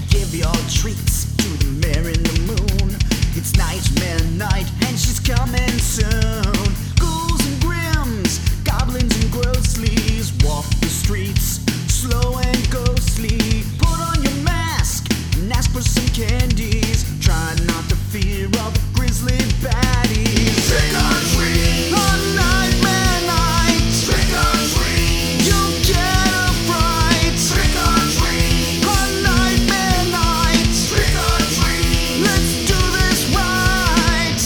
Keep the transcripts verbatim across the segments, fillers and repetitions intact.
Give your treats to the mare in the moon. It's nightmare night and she's coming soon. Ghouls and grims, goblins and ghostlies walk the streets, slow and ghostly. Put on your mask and ask for some candies. Try not to fear all the grisly baddies. Trick or treat On nightmare night, Trick or treat you'll get a fright. Trick or treat On nightmare night, Trick or treat let's do this right.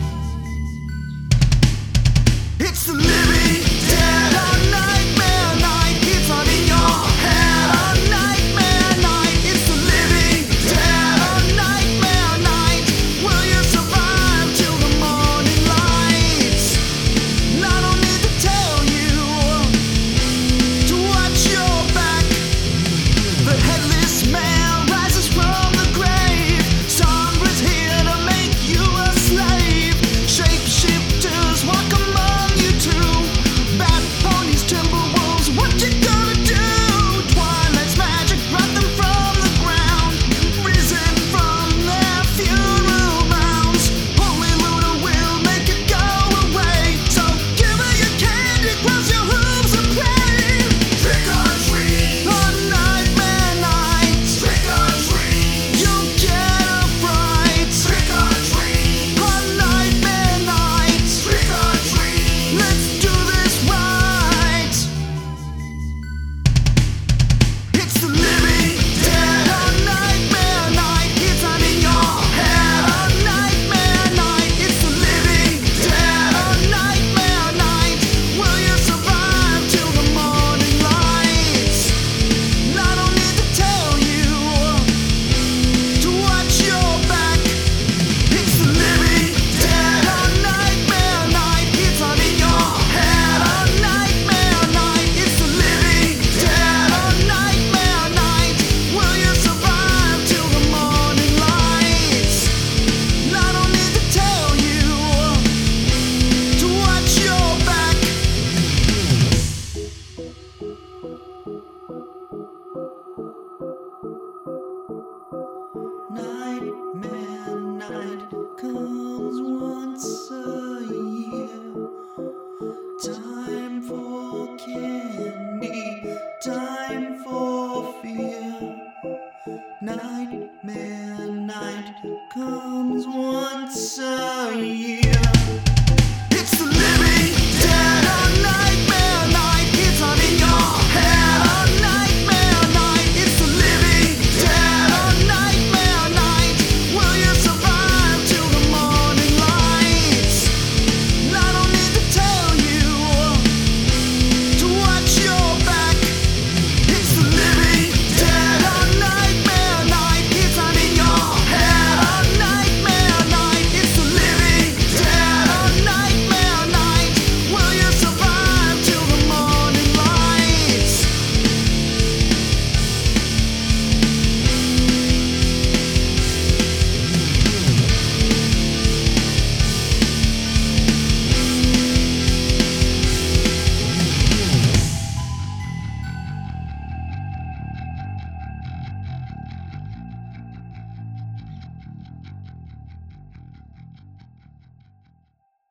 It's the living dead on nightmare night. It's not in your head on nightmare night. It's the living dead on nightmare night. Will you survive till the morning light? And I don't need to tell you to watch your back. The headless man rises from the grave. Sombra's here to make you a slave. Shapeshifters walk among you too. Bat ponies, timberwolves, what you gonna do? Twilight's magic brought them from the ground, risen from their funeral mounds. Holy Luda will make it go away. So give her your candy, cross your hooves and play. Trick or treat On nightmare night, Trick or treat you'll get a fright. Trick or treat On nightmare night, Trick or treat let's do this right. It's the living dead on nightmare night. It's not in your head on nightmare night. It's the living dead on nightmare night. Will you survive till the morning light? And I don't need to tell you to watch your back. It's the living dead on nightmare night. It's not in your head on nightmare night. It's the living dead on nightmare night. Will you survive till the morning light? And I don't need to tell you to watch your back. Nightmare night comes once a year. Time for candy, time for fear. Nightmare night comes once